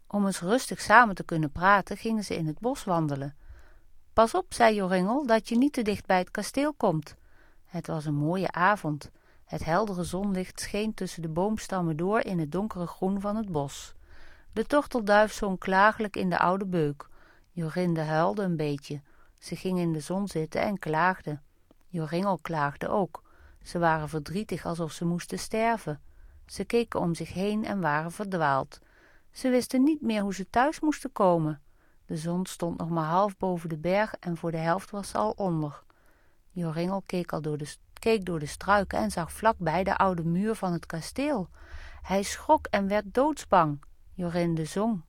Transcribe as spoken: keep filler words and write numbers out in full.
Om eens rustig samen te kunnen praten, gingen ze in het bos wandelen. Pas op, zei Joringel, dat je niet te dicht bij het kasteel komt. Het was een mooie avond. Het heldere zonlicht scheen tussen de boomstammen door in het donkere groen van het bos. De tortelduif zong klagelijk in de oude beuk. Jorinde huilde een beetje. Ze ging in de zon zitten en klaagde. Joringel klaagde ook. Ze waren verdrietig alsof ze moesten sterven. Ze keken om zich heen en waren verdwaald. Ze wisten niet meer hoe ze thuis moesten komen. De zon stond nog maar half boven de berg en voor de helft was ze al onder. Joringel keek, al door de, keek door de struiken en zag vlakbij de oude muur van het kasteel. Hij schrok en werd doodsbang. Jorinde zong.